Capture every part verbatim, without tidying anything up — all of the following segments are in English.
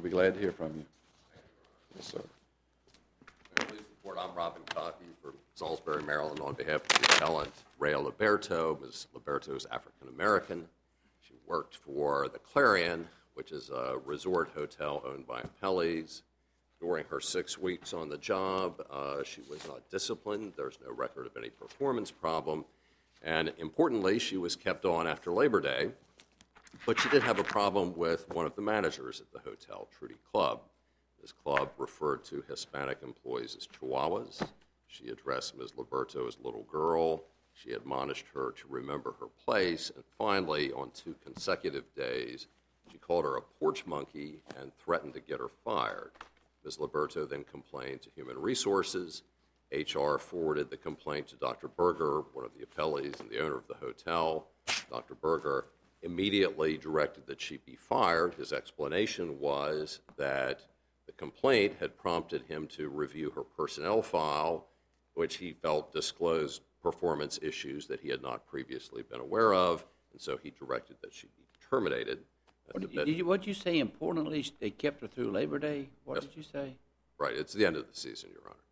We'll be glad to hear from you. Yes, sir. Please report. I'm Robin Coffey from Salisbury, Maryland, on behalf of the appellant, Rhea Liberto. Miz Liberto is African-American. She worked for the Clarion, which is a resort hotel owned by appellees. During her six weeks on the job, uh, she was not disciplined. There's no record of any performance problem. And importantly, she was kept on after Labor Day, but she did have a problem with one of the managers at the hotel, Trudy Clubb. This club referred to Hispanic employees as chihuahuas. She addressed Miz Liberto as little girl. She admonished her to remember her place. And finally, on two consecutive days, she called her a porch monkey and threatened to get her fired. Miz Liberto then complained to Human Resources. H R forwarded the complaint to Doctor Berger, one of the appellees and the owner of the hotel. Doctor Berger immediately directed that she be fired. His explanation was that the complaint had prompted him to review her personnel file, which he felt disclosed performance issues that he had not previously been aware of, and so he directed that she be terminated. What did you, what did you say, importantly, they kept her through Labor Day? What Yes. did you say? Right, it's the end of the season, Your Honor.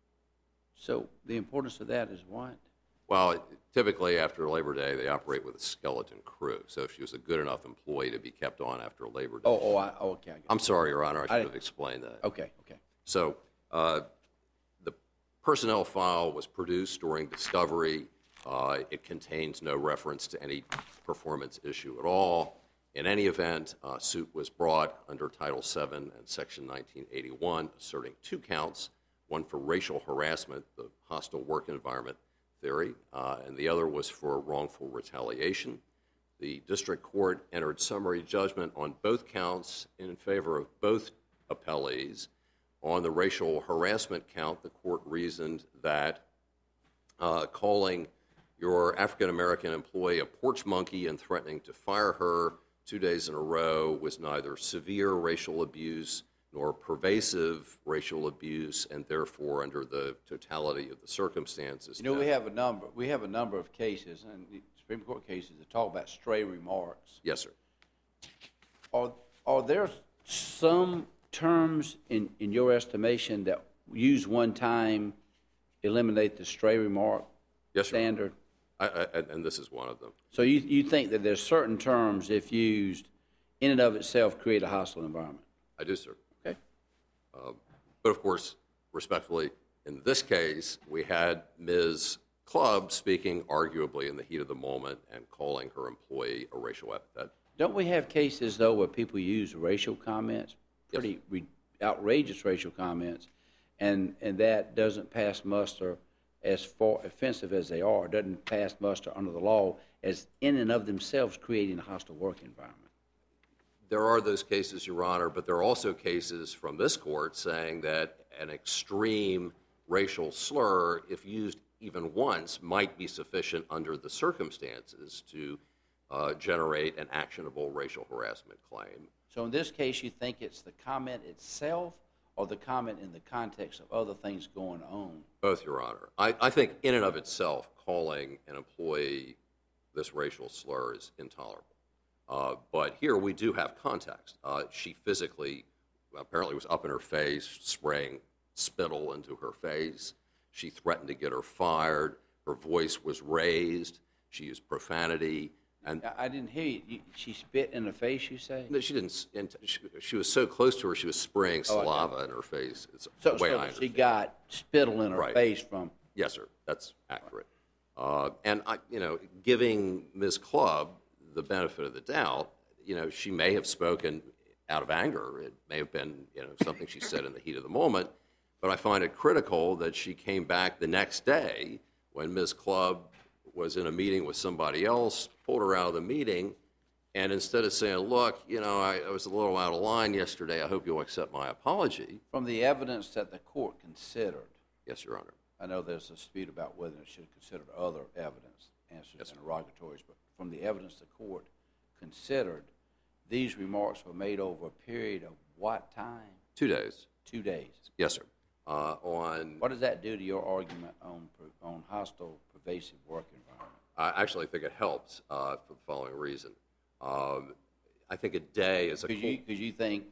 So the importance of that is what? Well, typically after Labor Day, they operate with a skeleton crew. So if she was a good enough employee to be kept on after Labor Day. Oh, oh, I, oh okay. I get it. I'm sorry, Your Honor, I should I- have explained that. Okay, okay. So uh, the personnel file was produced during discovery. Uh, it contains no reference to any performance issue at all. In any event, a suit was brought under Title seven and Section nineteen eighty-one, asserting two counts, one for racial harassment, the hostile work environment theory, uh, and the other was for wrongful retaliation. The district court entered summary judgment on both counts in favor of both appellees. On the racial harassment count, the court reasoned that uh, calling your African-American employee a porch monkey and threatening to fire her two days in a row was neither severe racial abuse nor pervasive racial abuse, and therefore, under the totality of the circumstances. You know, we have a number. We have a number of cases, and the Supreme Court cases that talk about stray remarks. Yes, sir. Are are there some terms in, in your estimation that use one time eliminate the stray remark Yes, sir. standard? I, I, and this is one of them. So you you think that there's certain terms, if used, in and of itself, create a hostile environment? I do, sir. Okay. Uh, but of course, respectfully, in this case, we had Miz Clubb speaking arguably in the heat of the moment and calling her employee a racial epithet. Don't we have cases, though, where people use racial comments, pretty Yes. re- outrageous racial comments, and, and that doesn't pass muster, as far offensive as they are, doesn't pass muster under the law as in and of themselves creating a hostile work environment? There are those cases, Your Honor, but there are also cases from this court saying that an extreme racial slur, if used even once, might be sufficient under the circumstances to uh, generate an actionable racial harassment claim. So in this case, you think it's the comment itself or the comment in the context of other things going on? Both, Your Honor. I, I think in and of itself, calling an employee this racial slur is intolerable. Uh, but here we do have context. Uh, she physically, apparently was up in her face, spraying spittle into her face. She threatened to get her fired. Her voice was raised. She used profanity. And I I didn't hear you. you. She spit in the face, you say? no, she didn't. She, she was so close to her, she was spraying Oh, okay. saliva in her face. It's So, the way I so she understand. got spittle in her Right. face from... Yes, sir. That's accurate. Uh, and I, you know, giving Miz Clubb the benefit of the doubt, you know, she may have spoken out of anger. It may have been, you know, something she said in the heat of the moment. But I find it critical that she came back the next day when Miz Clubb was in a meeting with somebody else, pulled her out of the meeting, and instead of saying, look, you know, I, I was a little out of line yesterday, I hope you'll accept my apology. From the evidence that the court considered, Yes, Your Honor. I know there's a dispute about whether it should have considered other evidence, answers Yes, and interrogatories, but from the evidence the court considered, these remarks were made over a period of what time? Two days. Two days. Yes, sir. Uh, on What does that do to your argument on per- on hostile, pervasive work environment? I actually think it helps uh, for the following reason. Um, I think a day is a Because cool, you, 'cause you think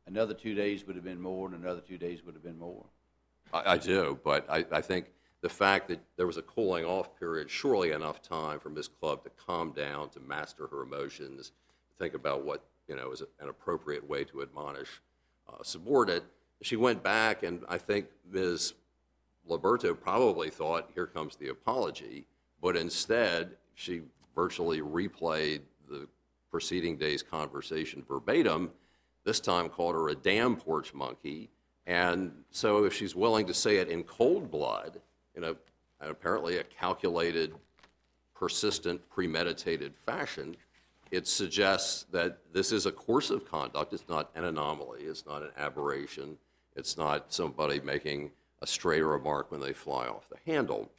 another two days would have been more, and another two days would have been more. I, I do, but I, I think the fact that there was a cooling off period, surely enough time for Miz Clubb to calm down, to master her emotions, think about what, you know, is an appropriate way to admonish uh, subordinate. She went back, and I think Miz Liberto probably thought, here comes the apology, but instead she virtually replayed the preceding day's conversation verbatim, this time called her a damn porch monkey. And so if she's willing to say it in cold blood, in a, apparently a calculated, persistent, premeditated fashion, it suggests that this is a course of conduct. It's not an anomaly. It's not an aberration. It's not somebody making a stray remark when they fly off the handle.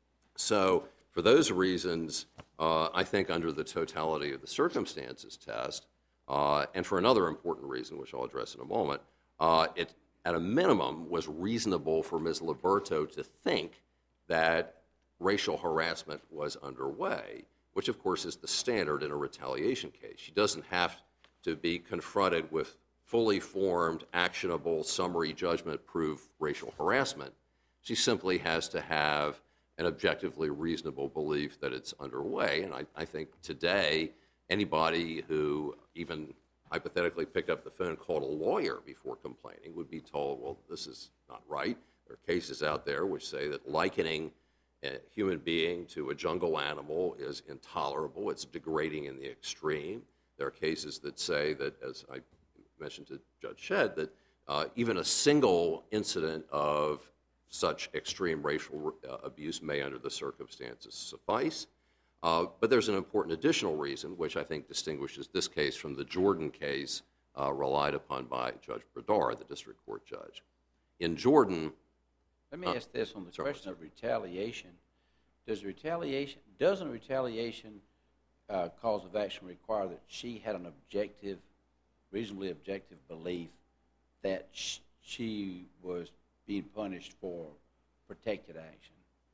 So for those reasons, uh, I think under the totality of the circumstances test, uh, and for another important reason, which I'll address in a moment, uh, it, at a minimum, was reasonable for Miz Liberto to think that racial harassment was underway, which of course is the standard in a retaliation case. She doesn't have to be confronted with fully formed, actionable, summary judgment-proof racial harassment. She simply has to have an objectively reasonable belief that it's underway. And I, I think today, anybody who even hypothetically picked up the phone and called a lawyer before complaining would be told, well, this is not right. There are cases out there which say that likening a human being to a jungle animal is intolerable. It's degrading in the extreme. There are cases that say that, as I mentioned to Judge Shedd, that uh, even a single incident of such extreme racial uh, abuse may, under the circumstances, suffice. Uh, but there's an important additional reason, which I think distinguishes this case from the Jordan case uh, relied upon by Judge Bredar, the district court judge. In Jordan... Let me uh, ask this on the sorry, question of retaliation. Does retaliation, doesn't retaliation uh, cause of action require that she had an objective, reasonably objective belief that sh- she was being punished for protected action?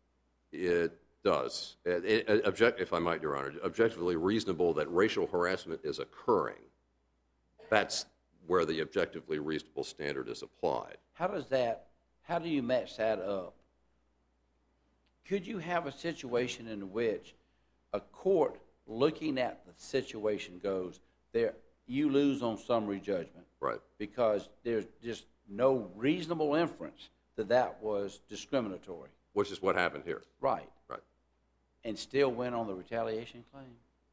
It does. It, it, object, if I might, Your Honor, objectively reasonable that racial harassment is occurring. That's where the objectively reasonable standard is applied. How does that, how do you match that up? Could you have a situation in which a court looking at the situation goes, there, you lose on summary judgment? Right. Because there's just no reasonable inference that that was discriminatory. Which is what happened here. Right. Right. And still win on the retaliation claim?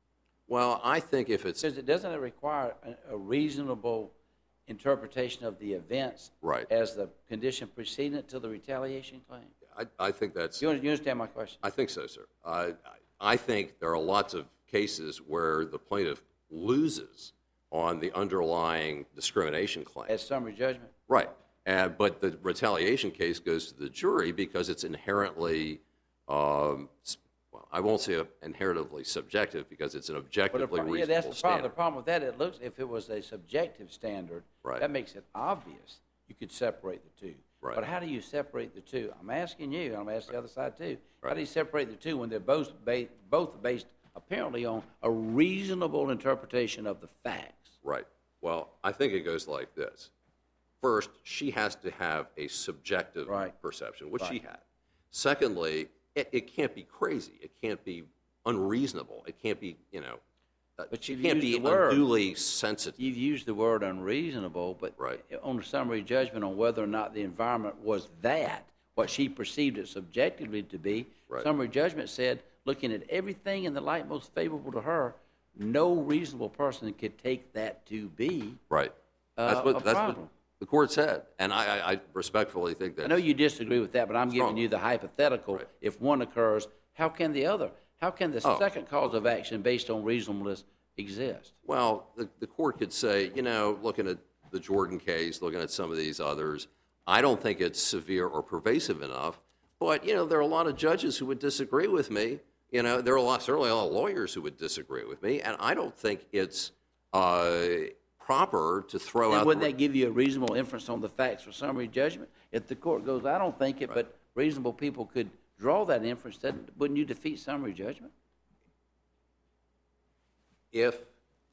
Well, I think if it's... Because it doesn't it require a, a reasonable interpretation of the events right. as the condition precedent to the retaliation claim? I, I think that's... You, you understand my question? I think so, sir. Uh, I think there are lots of cases where the plaintiff loses on the underlying discrimination claim. As summary judgment? Right. Uh, but the retaliation case goes to the jury because it's inherently, um, well, I won't say inherently subjective because it's an objectively But a, reasonable yeah, that's the problem. standard. The problem with that, it looks, if it was a subjective standard, Right. that makes it obvious you could separate the two. Right. But how do you separate the two? I'm asking you, and I'm asking the other side too. How Right. do you separate the two when they're both, ba- both based apparently on a reasonable interpretation of the facts? Right. Well, I think it goes like this. First, she has to have a subjective Right. perception, which she Right. had. Secondly, it, it can't be crazy. It can't be unreasonable. It can't be, you know, uh, But she you've can't used be the word. unduly sensitive. You've used the word unreasonable, but Right. on the summary judgment on whether or not the environment was that, what she perceived it subjectively to be, Right. summary judgment said, looking at everything in the light most favorable to her, no reasonable person could take that to be Right. uh, That's what, a that's what problem. the court said. And I, I, I respectfully think that. I know you disagree with that, but I'm giving Strongly. you the hypothetical. Right. If one occurs, how can the other? How can the Oh. second cause of action based on reasonableness exist? Well, the, the court could say, you know, looking at the Jordan case, looking at some of these others, I don't think it's severe or pervasive enough. But, you know, there are a lot of judges who would disagree with me. You know, there are a lot, certainly a lot of lawyers who would disagree with me. And I don't think it's uh, proper to throw And out... wouldn't the, that give you a reasonable inference on the facts for summary judgment? If the court goes, I don't think it, Right. but reasonable people could draw that inference, then wouldn't you defeat summary judgment? If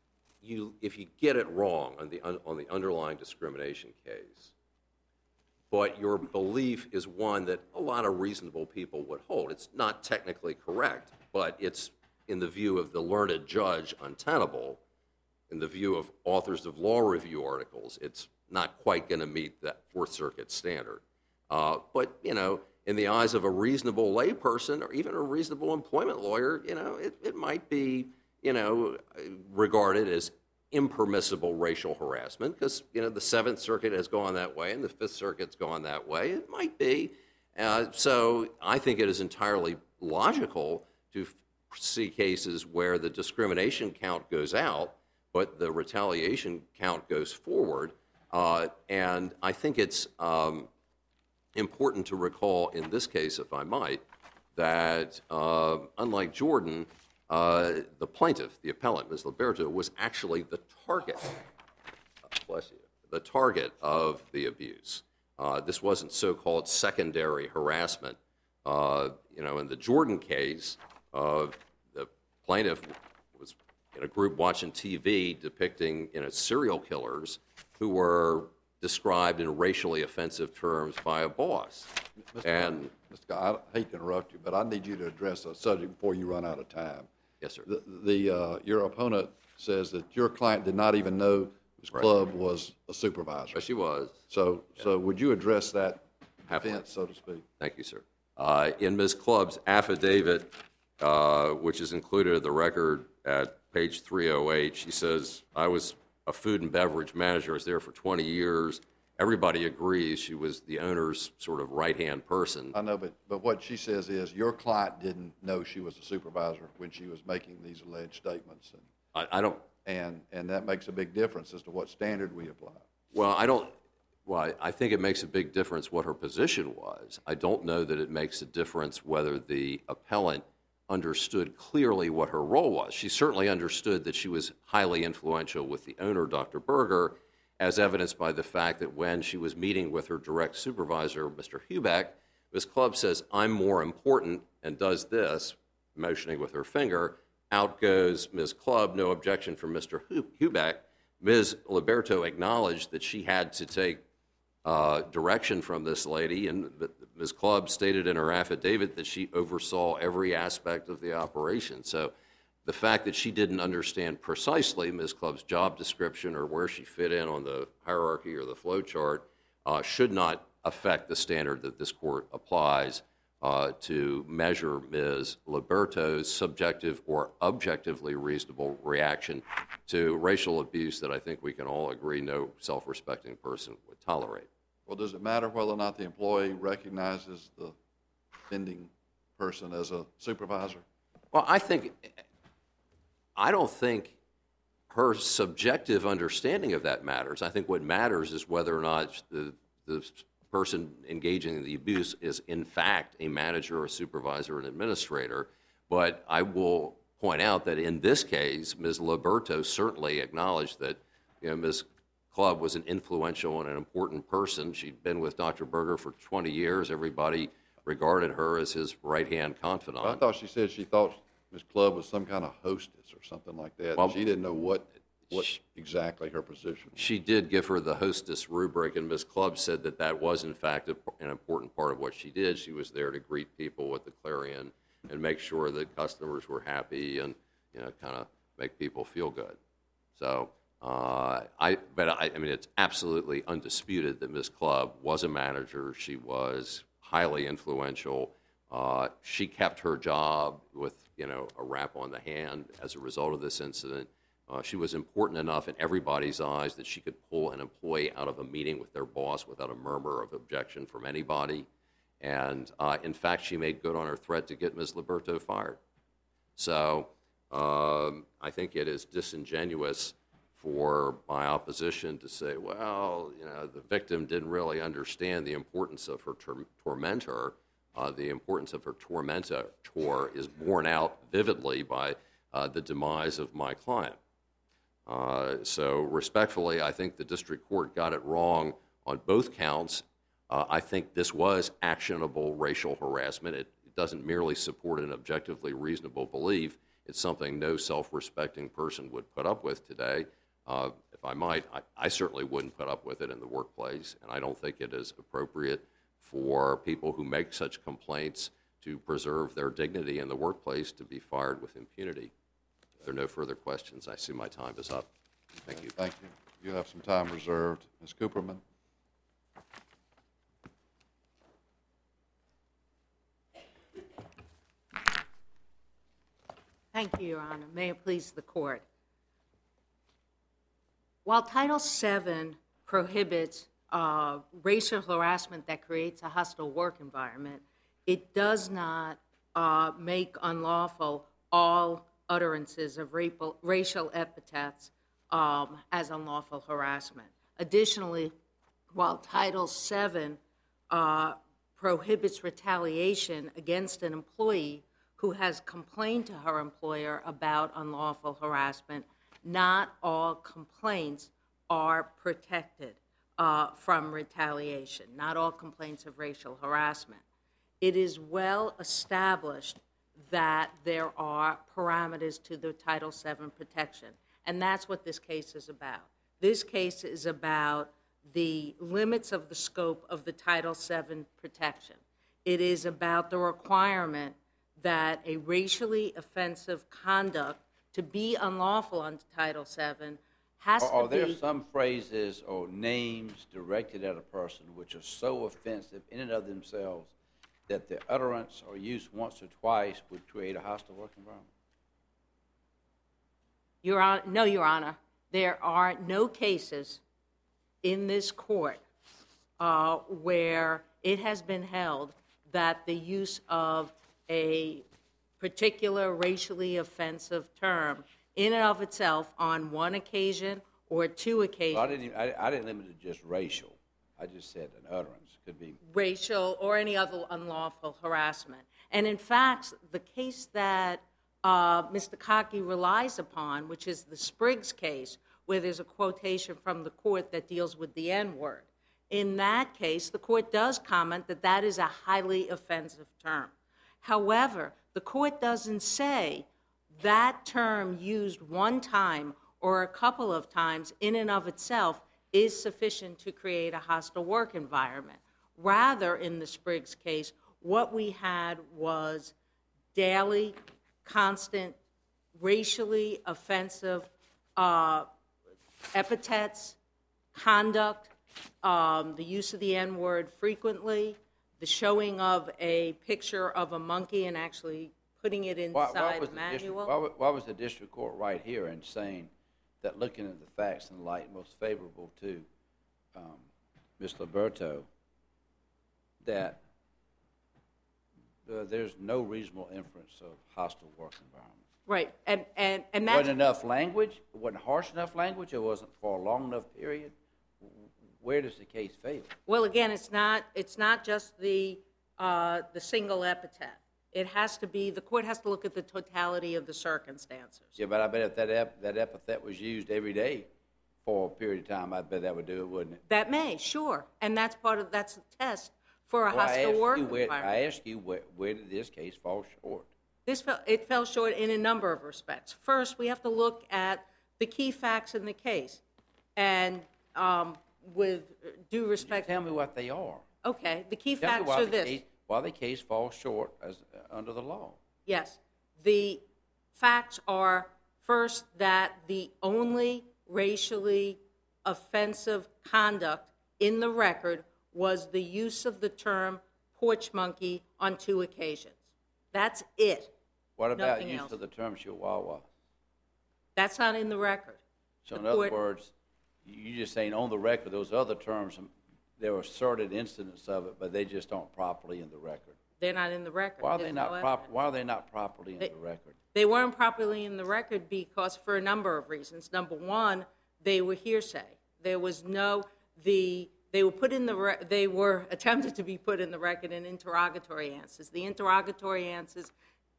you if you get it wrong on the on the underlying discrimination case, but your belief is one that a lot of reasonable people would hold. It's not technically correct, but it's, in the view of the learned judge, untenable. In the view of authors of law review articles, it's not quite going to meet that Fourth Circuit standard. Uh, but, you know, in the eyes of a reasonable layperson or even a reasonable employment lawyer, you know, it, it might be, you know, regarded as impermissible racial harassment because, you know, the Seventh Circuit has gone that way and the Fifth Circuit's gone that way. It might be. Uh, so I think it is entirely logical to f- see cases where the discrimination count goes out, but the retaliation count goes forward. Uh, and I think it's um, important to recall in this case, if I might, that uh, unlike Jordan, Uh, the plaintiff, the appellant, Miz Liberto, was actually the target, uh, bless you, the target of the abuse. Uh, this wasn't so-called secondary harassment. Uh, you know, in the Jordan case, uh, the plaintiff was in a group watching T V depicting, you know, serial killers who were described in racially offensive terms by a boss. Mister And Mister Scott, I hate to interrupt you, but I need you to address a subject before you run out of time. yes, sir. The, the uh, your opponent says that your client did not even know this Right. club was a supervisor. But she was. So, so would you address that Happily. offense, so to speak? Thank you, sir. Uh, in Miz Clubb's affidavit, uh, which is included in the record at page three oh eight, she says, I was a food and beverage manager. I was there for twenty years. Everybody agrees she was the owner's sort of right-hand person. I know, but, but what she says is your client didn't know she was a supervisor when she was making these alleged statements. And, I, I don't, and, and that makes a big difference as to what standard we apply. well, I don't, well, I I think it makes a big difference what her position was. I don't know that it makes a difference whether the appellant understood clearly what her role was. She certainly understood that she was highly influential with the owner, Doctor Berger, as evidenced by the fact that when she was meeting with her direct supervisor, Mister Huback, Miz Clubb says, I'm more important, and does this, motioning with her finger. Out goes Miz Clubb, no objection from Mister Huback. Miz Liberto acknowledged that she had to take uh, direction from this lady, and Miz Clubb stated in her affidavit that she oversaw every aspect of the operation. So the fact that she didn't understand precisely Miz Clubb's job description or where she fit in on the hierarchy or the flow chart uh, should not affect the standard that this court applies uh, to measure Miz Liberto's subjective or objectively reasonable reaction to racial abuse that I think we can all agree no self-respecting person would tolerate. Well, does it matter whether or not the employee recognizes the offending person as a supervisor? Well, I think, I don't think her subjective understanding of that matters. I think what matters is whether or not the, the person engaging in the abuse is in fact a manager, a supervisor, an administrator. But I will point out that in this case, Miz Liberto certainly acknowledged that, you know, Miz Clubb was an influential and an important person. She'd been with Doctor Berger for twenty years. Everybody regarded her as his right-hand confidant. I thought she said she thought Miz Clubb was some kind of hostess or something like that. Well, she didn't know what, what she- exactly her position was. She did give her the hostess rubric, and Miz Clubb said that that was, in fact, a, an important part of what she did. She was there to greet people with the Clarion and make sure that customers were happy and, you know, kind of make people feel good. So, uh, I, but I, I mean, it's absolutely undisputed that Miz Clubb was a manager. She was highly influential. Uh, she kept her job with, you know, a rap on the hand as a result of this incident. Uh, she was important enough in everybody's eyes that she could pull an employee out of a meeting with their boss without a murmur of objection from anybody. And, uh, in fact, she made good on her threat to get Miz Liberto fired. So um, I think it is disingenuous for my opposition to say, well, you know, the victim didn't really understand the importance of her tor- tormentor. Uh, the importance of her tormentor is borne out vividly by uh, the demise of my client. Uh, so respectfully, I think the district court got it wrong on both counts. Uh, I think this was actionable racial harassment. It, it doesn't merely support an objectively reasonable belief. It's something no self-respecting person would put up with today. Uh, if I might, I, I certainly wouldn't put up with it in the workplace, and I don't think it is appropriate for people who make such complaints to preserve their dignity in the workplace to be fired with impunity. If there are no further questions, I see my time is up. Thank you. Thank you. You have some time reserved. Miz Cooperman? Thank you, Your Honor. May it please the Court. While Title seven prohibits uh, racial harassment that creates a hostile work environment, it does not uh, make unlawful all utterances of racial, racial epithets um, as unlawful harassment. Additionally, while Title seven uh, prohibits retaliation against an employee who has complained to her employer about unlawful harassment, not all complaints are protected uh, from retaliation, not all complaints of racial harassment. It is well established that there are parameters to the Title seven protection, and that's what this case is about. This case is about the limits of the scope of the Title seven protection. It is about the requirement that a racially offensive conduct to be unlawful under Title seven has Are, are to there be... some phrases or names directed at a person which are so offensive in and of themselves that the utterance or use once or twice would create a hostile work environment? Your Honor, no, Your Honor. There are no cases in this court uh, where it has been held that the use of a particular racially offensive term in and of itself on one occasion or two occasions. Well, I didn't. Even, I, I didn't limit it to just racial. I just said an utterance could be racial or any other unlawful harassment. And in fact, the case that uh, Mister Cockey relies upon, which is the Spriggs case, where there's a quotation from the court that deals with the N-word. In that case, the court does comment that that is a highly offensive term. However, the court doesn't say that term used one time or a couple of times in and of itself is sufficient to create a hostile work environment. Rather, in the Spriggs case, what we had was daily, constant, racially offensive uh, epithets, conduct, um, the use of the N-word frequently, the showing of a picture of a monkey and actually putting it Why, inside why was a the district, manual. why, wa- why was the district court right here and saying that looking at the facts in the light most favorable to um, Miz Liberto, that uh, there's no reasonable inference of hostile work environment? Right, and, and, and Wasn't that's... enough language? It wasn't harsh enough language? It wasn't for a long enough period? Where does the case fail? Well, again, it's not, it's not just the, uh, the single epithet. It has to be, the court has to look at the totality of the circumstances. Yeah, but I bet if that ep- that epithet was used every day for a period of time, I bet that would do it, wouldn't it? That may, sure, and that's part of, that's the test for a Well, I hostile asked work you where, environment. I asked you where, where did this case fall short? This fell, it fell short in a number of respects. First, we have to look at the key facts in the case, and um, with due respect... Tell me what they are. Okay, the key Tell me facts why are the this. case, why the case falls short as uh, under the law. Yes. The facts are, first, that the only racially offensive conduct in the record was the use of the term porch monkey on two occasions. That's it. What about Nothing use else. of the term chihuahua? That's not in the record. So The in other court- words, you just saying on the record, those other terms, um, there were asserted incidents of it, but they just aren't properly in the record. They're not in the record. Why are they There's not no prop, evidence. why are they not properly in They- the record? They weren't properly in the record because for a number of reasons. Number one, they were hearsay. There was no, the, they were put in the, re- they were attempted to be put in the record in interrogatory answers. The interrogatory answers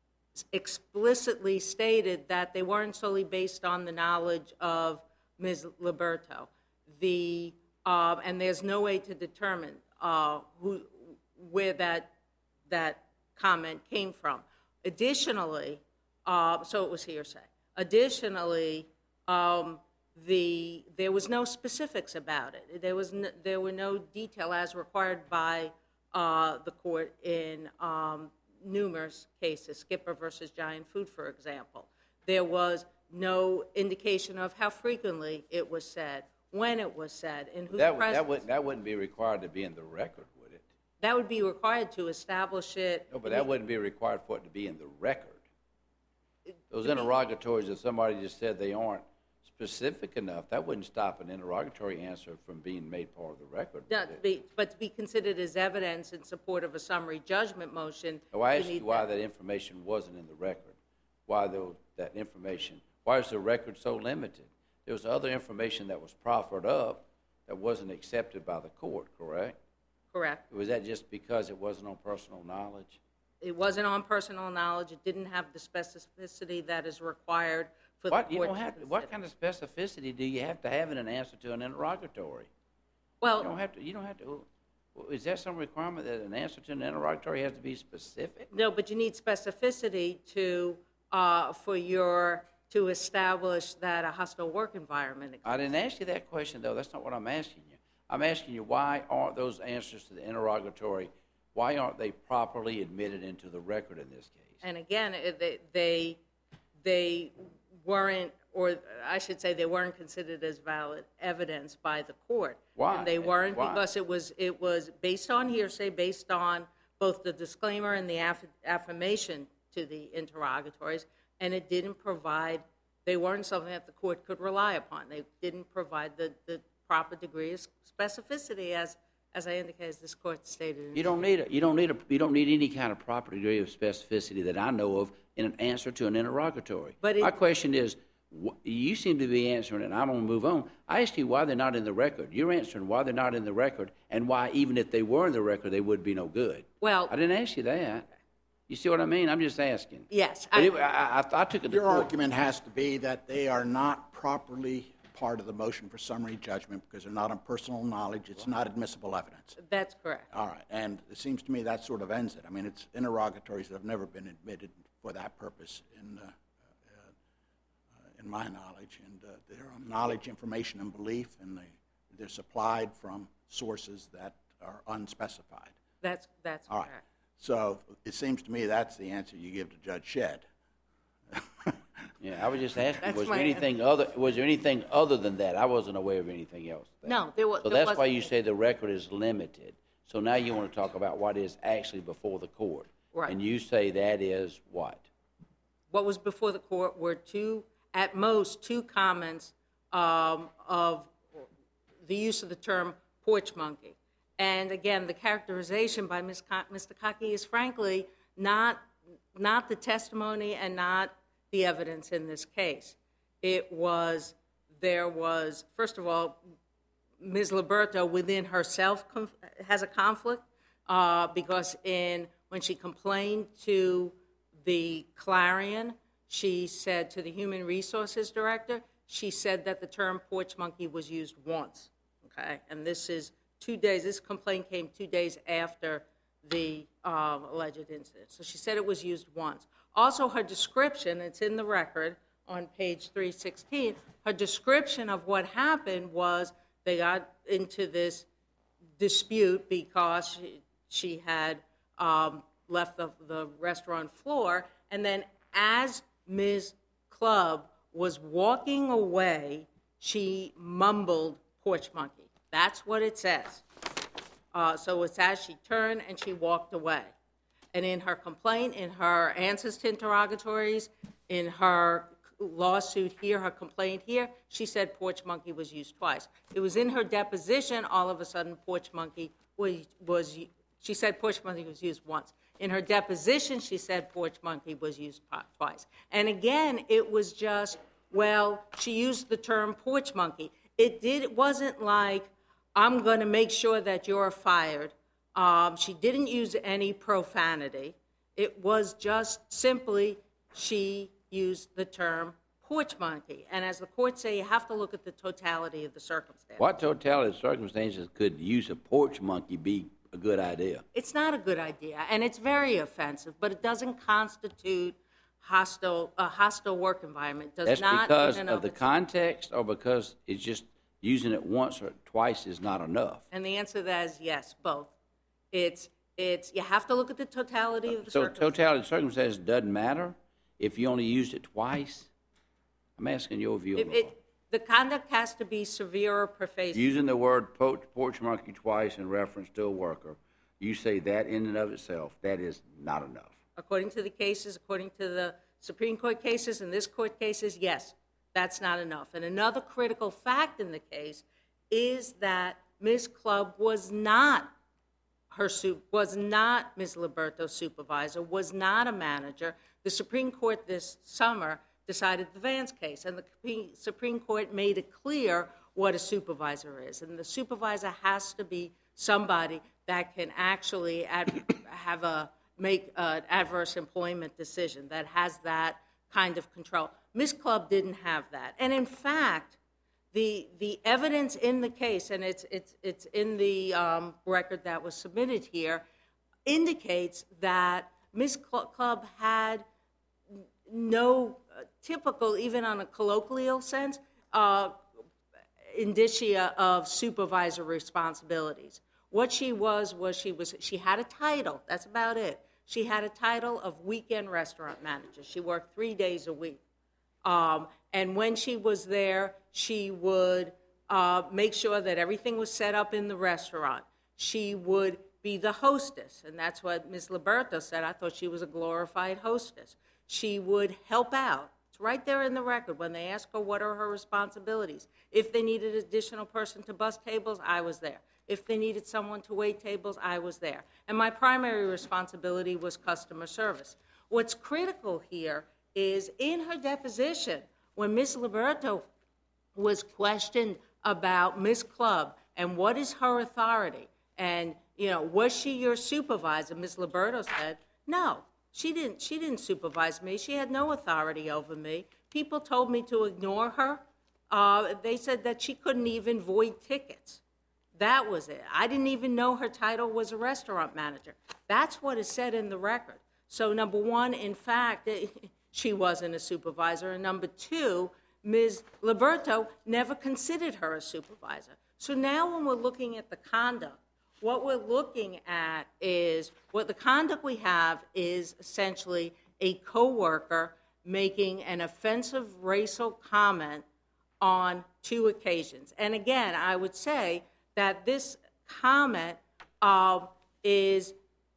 explicitly stated that they weren't solely based on the knowledge of Miz Liberto. The, uh, and there's no way to determine uh, who, where that, that comment came from. Additionally, uh, so it was hearsay. Additionally, um, the there was no specifics about it. There was no, there were no detail as required by uh, the court in um, numerous cases, Skipper versus Giant Food, for example. There was no indication of how frequently it was said, when it was said, in whose That, would- presence. that wouldn't, that wouldn't be required to be in the record, would it? That would be required to establish it. No, but that wouldn't be required for it to be in the record. Those interrogatories, if somebody just said they aren't specific enough, that wouldn't stop an interrogatory answer from being made part of the record. No, would to it? be, but to be considered as evidence in support of a summary judgment motion. So I you asked you need why that information wasn't in the record. Why though that information? Why is the record so limited? There was other information that was proffered up that wasn't accepted by the court, correct? Correct. Was that just because it wasn't on personal knowledge? It wasn't on personal knowledge. It didn't have the specificity that is required for What the you court don't to have to, consider. what kind of specificity do you have to have in an answer to an interrogatory? You don't Well, have to. You don't have to. Is there some requirement that an answer to an interrogatory has to be specific? no, but you need specificity to, uh, for your, to establish that a hostile work environment exists. I didn't ask you that question, though. That's not what I'm asking you. I'm asking you, why aren't those answers to the interrogatory, why aren't they properly admitted into the record in this case? And again, it- they, they, they weren't, or I should say, they weren't considered as valid evidence by the court. Why? And they weren't Why? because it was, it was based on hearsay, based on both the disclaimer and the aff- affirmation to the interrogatories, and it didn't provide, they weren't something that the court could rely upon. They didn't provide the, the proper degree of specificity, as, as I indicated, as this court stated. in You don't need a, you don't need a, you don't need any kind of proper degree of specificity that I know of in an answer to an interrogatory. But it- My question is, wh- you seem to be answering it, and I'm going to move on. I asked you why they're not in the record. You're answering why they're not in the record, and why even if they were in the record, they would be no good. Well- I didn't ask you that. You see what I mean? I'm just asking. Yes. But I- it, I, I, I took it to Your court. argument has to be that they are not properly part of the motion for summary judgment because they're not on personal knowledge. It's not admissible evidence. That's correct. All right, and it seems to me that sort of ends it. I mean, it's interrogatories that have never been admitted for that purpose in, uh, uh, in my knowledge, and uh, they're on knowledge, information, and belief, and they, they're supplied from sources that are unspecified. That's, that's All right, correct. so it seems to me that's the answer you give to Judge Shedd. Yeah, I was just asking, That's was there my anything other, was there anything other than that? I wasn't aware of anything else. No, there was. So that's why you say the record is limited. So now you want to talk about what is actually before the court. Right. And you say that is what? What was before the court were two, at most, two comments um, of the use of the term porch monkey. And again, the characterization by Miz Co- Mister Cockey is frankly not, not the testimony and not the evidence in this case. It was, there was, first of all, Miz Liberto within herself conf- has a conflict uh, because in when she complained to the Clarion, she said to the Human Resources Director, she said that the term porch monkey was used once, okay? And this is two days, this complaint came two days after the uh, alleged incident. So she said it was used once. Also, her description, it's in the record on page three sixteen, her description of what happened was they got into this dispute because she, she had um, left the, the restaurant floor, and then as Miz Clubb was walking away, she mumbled porch monkey. That's what it says. Uh, so it's as she turned and she walked away. And in her complaint, in her answers to interrogatories, in her lawsuit here, her complaint here, she said porch monkey was used twice. It was in her deposition, all of a sudden, porch monkey was, was she said porch monkey was used once. In her deposition, she said porch monkey was used twice. And again, it was just, well, she used the term porch monkey. It did, it wasn't like, I'm going to make sure that you're fired. Um, she didn't use any profanity. It was just simply she used the term porch monkey. And as the courts say, you have to look at the totality of the circumstances. What totality of circumstances could use a porch monkey be a good idea? It's not a good idea, and it's very offensive, but it doesn't constitute hostile, a hostile work environment. Does That's not because in and of the itself- context, or because it's just using it once or twice is not enough? And the answer to that is yes, both. It's, it's, you have to look at the totality of the So circumstances. totality of circumstances doesn't matter if you only used it twice? I'm asking your view It, on the law. it, the conduct has to be severe or pervasive. Using the word po- porch monkey twice in reference to a worker, you say that in and of itself, that is not enough. According to the cases, according to the Supreme Court cases and this court cases, yes, that's not enough. And another critical fact in the case is that Miz Clubb was not her su- was not Miz Liberto's supervisor, was not a manager. The Supreme Court this summer decided the Vance case, and the Supreme Court made it clear what a supervisor is. And the supervisor has to be somebody that can actually ad- have a make an adverse employment decision, that has that kind of control. Miz Clubb didn't have that. And in fact, the the evidence in the case, and it's it's it's in the um, record that was submitted here, indicates that Miz Clubb had no uh, typical, even on a colloquial sense, uh, indicia of supervisor responsibilities. What she was was she was she had a title. That's about it. She had a title of weekend restaurant manager. She worked three days a week, um, and when she was there, she would uh, make sure that everything was set up in the restaurant. She would be the hostess, and that's what Miz Liberto said. I thought she was a glorified hostess. She would help out. It's right there in the record when they asked her what are her responsibilities. If they needed an additional person to bus tables, I was there. If they needed someone to wait tables, I was there. And my primary responsibility was customer service. What's critical here is in her deposition, when Miz Liberto was questioned about Miz Clubb and what is her authority, and, you know, was she your supervisor? Miz Liberto said, no, she didn't, she didn't supervise me. She had no authority over me. People told me to ignore her. Uh, they said that she couldn't even void tickets. That was it. I didn't even know her title was a restaurant manager. That's what is said in the record. So number one, in fact, she wasn't a supervisor. And number two, Miz Liberto never considered her a supervisor. So now when we're looking at the conduct, what we're looking at is, what the conduct we have is essentially a coworker making an offensive racial comment on two occasions. And again, I would say that this comment uh, is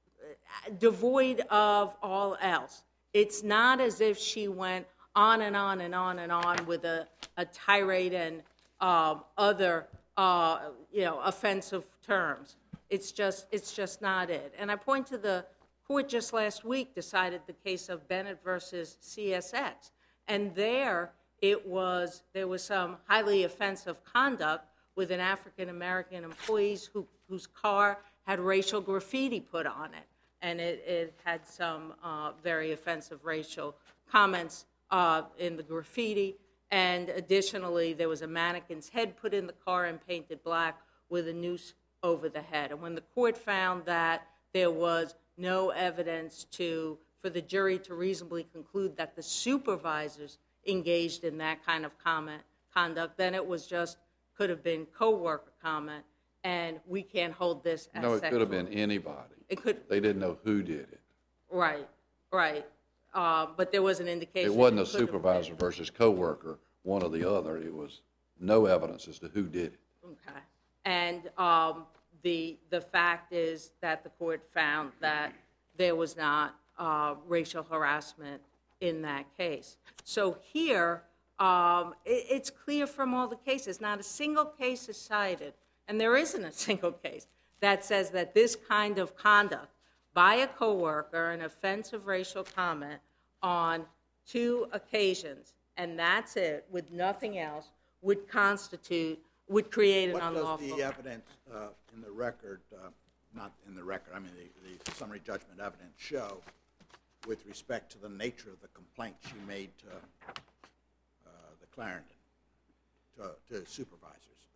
devoid of all else. It's not as if she went on and on and on and on with a, a tirade and um, other, uh, you know, offensive terms. It's just, it's just not it. And I point to the court just last week decided the case of Bennett versus C S X, and there it was, there was some highly offensive conduct with an African-American employee who, whose car had racial graffiti put on it. And it, it had some uh, very offensive racial comments uh, in the graffiti. And additionally, there was a mannequin's head put in the car and painted black with a noose over the head. And when the court found that there was no evidence to, for the jury to reasonably conclude that the supervisors engaged in that kind of comment, conduct, then it was just, could have been co-worker comment, and we can't hold this as No, it sexual. could have been anybody. It could, They didn't know who did it. right, right. Uh, but there was an indication. It wasn't a could have been. supervisor versus coworker, one or the other. It was no evidence as to who did it. Okay. And um, the, the fact is that the court found that there was not uh, racial harassment in that case. So here, um, it, it's clear from all the cases, not a single case is cited, and there isn't a single case that says that this kind of conduct by a coworker, an offensive racial comment on two occasions, and that's it, with nothing else, would constitute, would create an What unlawful. does the evidence uh, in the record, uh, not in the record, I mean the, the summary judgment evidence show with respect to the nature of the complaint she made to uh, the Clarendon, to, to supervisors?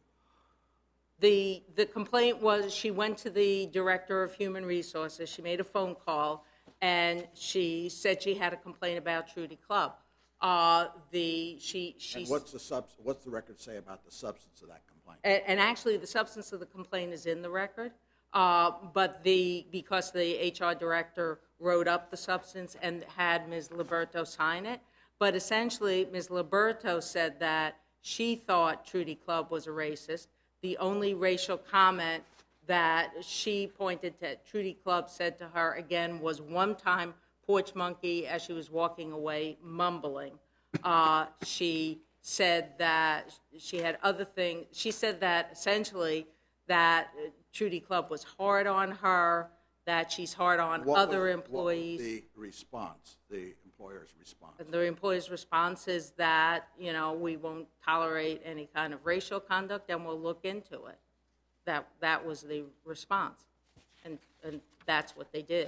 The, the complaint was she went to the director of human resources, she made a phone call, and she said she had a complaint about Trudy Club. Uh, the she she And what's the subs, what's the record say about the substance of that complaint? and, and actually the substance of the complaint is in the record, uh, but the because the H R director wrote up the substance and had Miz Liberto sign it, but essentially Miz Liberto said that she thought Trudy Club was a racist. The only racial comment that she pointed to Trudy Club said to her again was one time porch monkey as she was walking away mumbling. Uh, she said that she had other things. She said that essentially that Trudy Club was hard on her, that she's hard on What other was- employees. What was the response, the employer's response? The employee's response is that, you know, we won't tolerate any kind of racial conduct and we'll look into it. That that was the response. And, and that's what they did.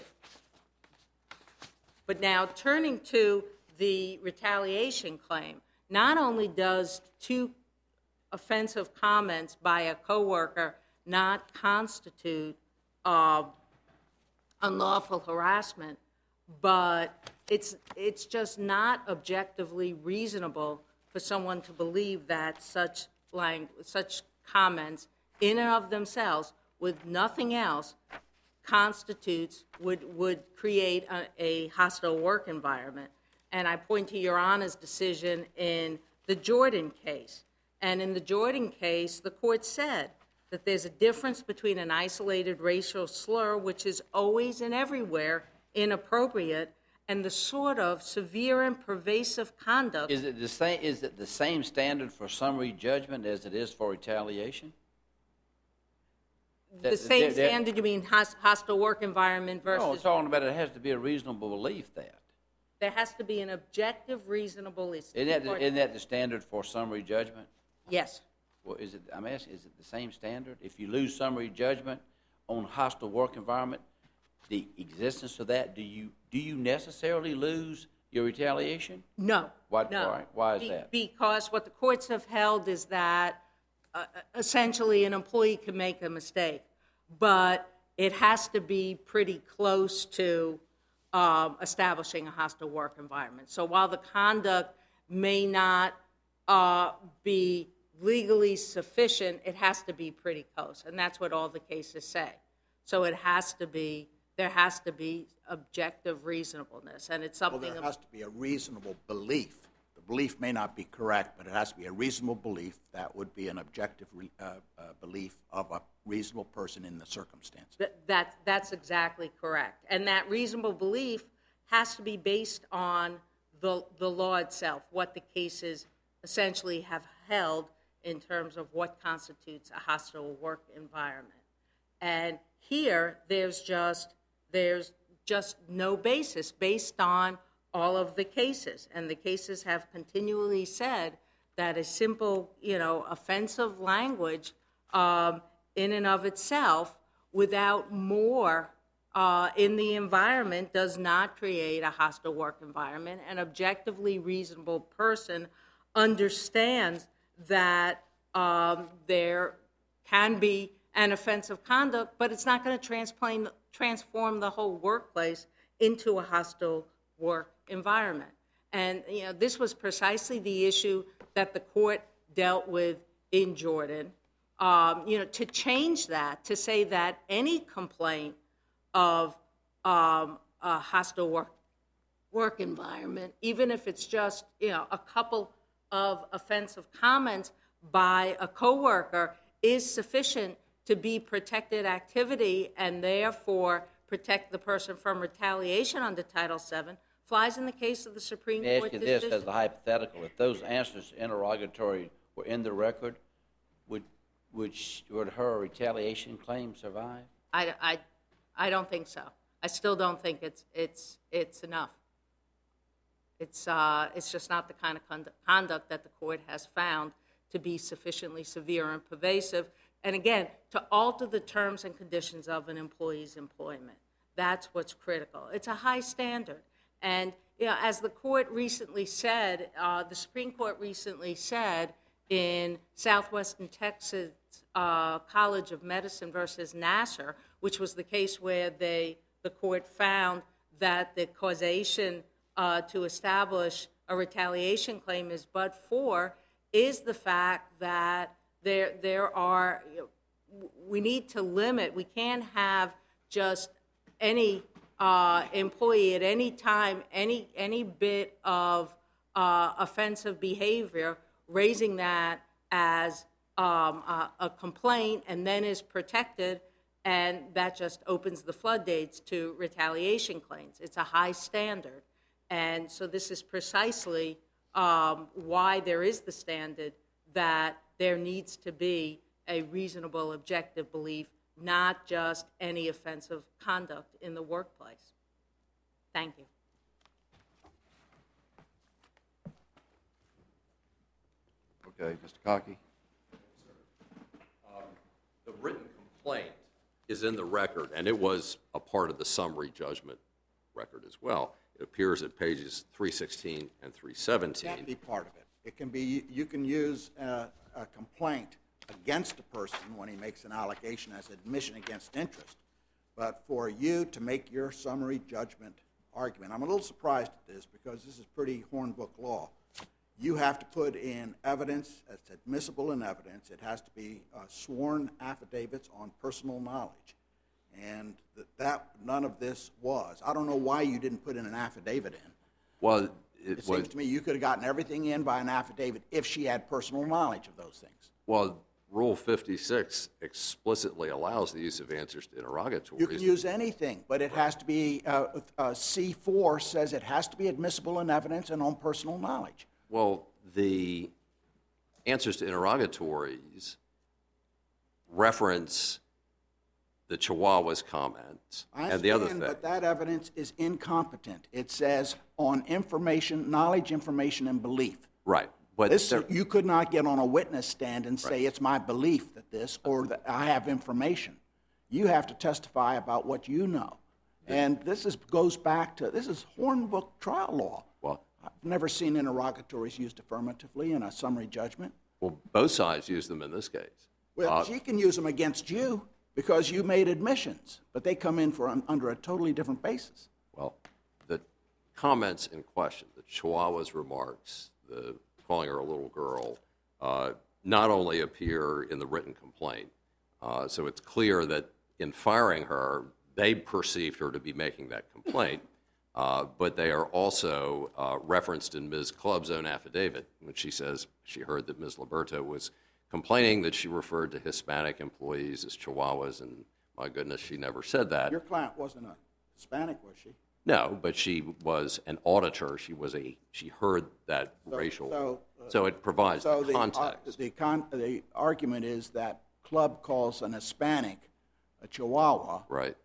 But now turning to the retaliation claim, not only does two offensive comments by a coworker not constitute uh, unlawful harassment, but it's it's just not objectively reasonable for someone to believe that such lang- such comments in and of themselves, with nothing else, constitutes would would create a, a hostile work environment. And I point to Your Honor's decision in the Jordan case. And in the Jordan case, the court said that there's a difference between an isolated racial slur, which is always and everywhere inappropriate, and the sort of severe and pervasive conduct. Is it the same, is it the same standard for summary judgment as it is for retaliation? The That- same that- that- standard, you mean hos- hostile work environment No, I'm versus, talking about it has to be a reasonable belief that. there has to be an objective, reasonable. Isn't that, isn't that the standard for summary judgment? Yes. Well, is it, I'm asking, is it the same standard? If you lose summary judgment on hostile work environment, the existence of that, do you, do you necessarily lose your retaliation? No. Why- no. why- why is Be- that? Because what the courts have held is that uh, essentially an employee can make a mistake, but it has to be pretty close to um, establishing a hostile work environment. So while the conduct may not uh, be legally sufficient, it has to be pretty close, and that's what all the cases say. So it has to be, there has to be objective reasonableness, and it's Well, something. there has to be a reasonable belief. The belief may not be correct, but it has to be a reasonable belief. That would be an objective re- uh, uh, belief of a reasonable person in the circumstance. Th- That, that's exactly correct. And that reasonable belief has to be based on the, the law itself, what the cases essentially have held in terms of what constitutes a hostile work environment. And here, there's just, there's just no basis based on all of the cases. And the cases have continually said that a simple, you know, offensive language um, in and of itself, without more uh, in the environment, does not create a hostile work environment. An objectively reasonable person understands that um, there can be an offensive conduct, but it's not going to transplain, transform the whole workplace into a hostile work environment. And you know, this was precisely the issue that the court dealt with in Jordan. Um, you know, to change that, to say that any complaint of um, a hostile work work environment, even if it's just, you know, a couple of offensive comments by a coworker, is sufficient to be protected activity and therefore protect the person from retaliation under Title seven, flies in the case of the Supreme Let me Court ask you this decision. as a hypothetical. If those answers to interrogatory were in the record, would, would, sh- would her retaliation claim survive? I, I, I don't think so. I still don't think it's, it's, it's enough. It's, uh, it's just not the kind of conduct, conduct that the court has found to be sufficiently severe and pervasive. And again, to alter the terms and conditions of an employee's employment. That's what's critical. It's a high standard. And you know, as the court recently said, uh, the Supreme Court recently said in Southwestern Texas uh, College of Medicine versus Nassar, which was the case where they, the court found that the causation uh, to establish a retaliation claim is but for is the fact that there there are, you know, we need to limit, we can't have just any uh, employee at any time, any any bit of uh, offensive behavior, raising that as um, a, a complaint and then is protected, and that just opens the floodgates to retaliation claims. It's a high standard, and so this is precisely um, why there is the standard that there needs to be a reasonable objective belief, not just any offensive conduct in the workplace. Thank you. Okay, Mister Cockey? The written complaint is in the record, and it was a part of the summary judgment record as well. It appears at pages three sixteen and three seventeen. Can't be part of it. It can be, you can use a, a complaint against a person when he makes an allegation as admission against interest. But for you to make your summary judgment argument, I'm a little surprised at this because this is pretty Hornbook law. You have to put in evidence that's admissible in evidence. It has to be uh, sworn affidavits on personal knowledge. And that, that none of this was. I don't know why you didn't put in an affidavit in. Well, it, It was, seems to me you could have gotten everything in by an affidavit if she had personal knowledge of those things. well, Rule fifty-six explicitly allows the use of answers to interrogatories. You can use anything, but it has to be, uh, uh, C four says it has to be admissible in evidence and on personal knowledge. Well, the answers to interrogatories reference the Chihuahua's comments I and the other understand, thing. but that evidence is incompetent. It says on information, knowledge, information, and belief. Right. But This, there- you could not get on a witness stand and say, Right. it's my belief that this, or that I have information. You have to testify about what you know. And this is, goes back to, this is Hornbook trial law. well, I've never seen interrogatories used affirmatively in a summary judgment. well, both sides use them in this case. Well, Uh, she can use them against you because you made admissions, but they come in for, under a totally different basis. Well, the comments in question, the Chihuahua's remarks, the calling her a little girl, uh, not only appear in the written complaint, uh, so it's clear that in firing her, they perceived her to be making that complaint, uh, but they are also uh, referenced in Miz Clubb's own affidavit when she says she heard that Miz Liberto was complaining that she referred to Hispanic employees as Chihuahuas, and my goodness, she never said that. Your client wasn't a Hispanic, was she? No, but she was an auditor. She was a, she heard that racial, so, uh, so it provides So the the, uh, context. the, con, the argument is that Club calls an Hispanic a Chihuahua. Right.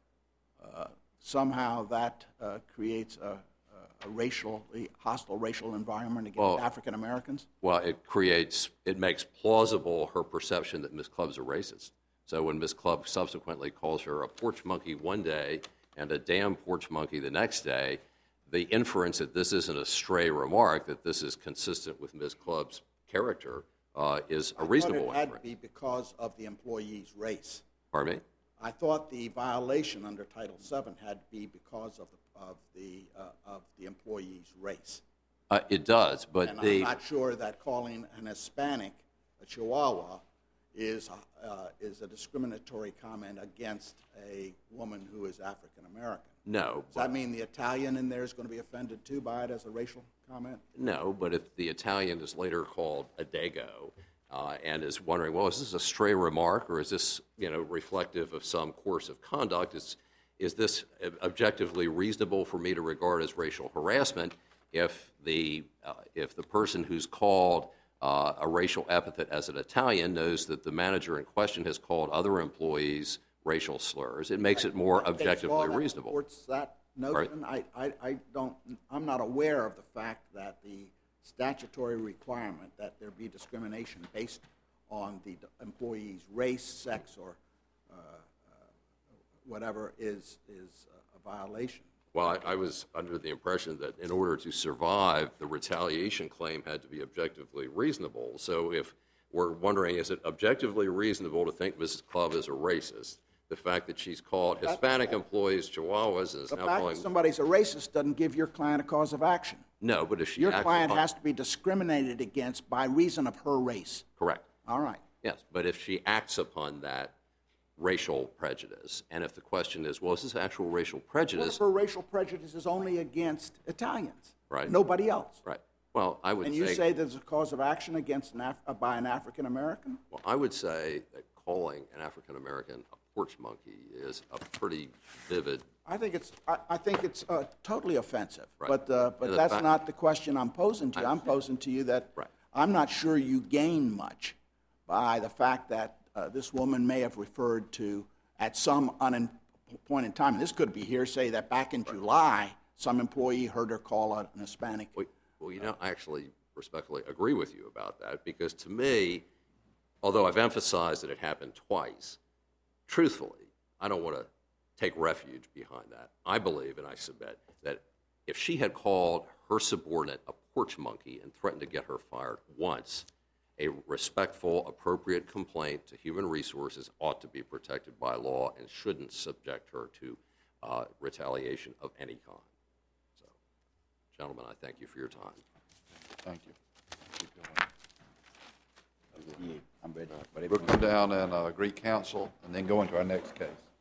Somehow that uh, creates a, a racially hostile racial environment against Well- African Americans. Well, it creates, it makes plausible her perception that Miss Clubb's a racist. So when Miss Clubb subsequently calls her a porch monkey one day and a damn porch monkey the next day, the inference that this isn't a stray remark, that this is consistent with Miss Clubb's character, uh, is a reasonable I thought it had to inference. be because of the employee's race. Pardon me? I thought the violation under Title seven had to be because of the, of the, uh, of the employee's race. Uh, it does, but And the. I'm not sure that calling an Hispanic a Chihuahua is, uh, is a discriminatory comment against a woman who is African American. No, Does that mean the Italian in there is going to be offended too by it as a racial comment? No, but if the Italian is later called a dago uh, and is wondering, well, is this a stray remark or is this, you know, reflective of some course of conduct? Is, is this objectively reasonable for me to regard as racial harassment if the, uh, if the person who's called uh, a racial epithet as an Italian knows that the manager in question has called other employees racial slurs? It makes it more Case law objectively that reasonable. supports that notion. I, I, I don't, I'm not aware of the fact that the statutory requirement that there be discrimination based on the employee's race, sex, or uh, uh, whatever is, is a violation. Well, I, I was under the impression that in order to survive, the retaliation claim had to be objectively reasonable. So if we're wondering, is it objectively reasonable to think Missus Clubb is a racist, The fact that she's called Hispanic employees Chihuahuas and is The now fact calling... that somebody's a racist doesn't give your client a cause of action. No, but if she... Your acts client upon- has to be discriminated against by reason of her race. Correct. All right. Yes, but if she acts upon that racial prejudice, and if the question is, well, is this actual racial What prejudice? if her racial prejudice is only against Italians? Right. Nobody else. Right. Well, I would And say... you say there's a cause of action against an Af- uh, by an African American? Well, I would say that calling an African American a porch monkey is a pretty vivid... I think it's, I, I think it's uh, totally offensive. Right. But, uh, but And the that's fact- not the question I'm posing to you. I I'm posing to you that Right. I'm not sure you gain much by the fact that uh, this woman may have referred to, at some un- point in time, and this could be hearsay, that back in July, some employee heard her call out an Hispanic. Well, well, you know, I actually respectfully agree with you about that, because to me, although I've emphasized that it happened twice, truthfully, I don't want to take refuge behind that. I believe, and I submit, that if she had called her subordinate a porch monkey and threatened to get her fired once, a respectful, appropriate complaint to Human Resources ought to be protected by law and shouldn't subject her to uh, retaliation of any kind. So, gentlemen, I thank you for your time. Thank you. I'm ready. We'll come down and uh, greet counsel and then go into our next case.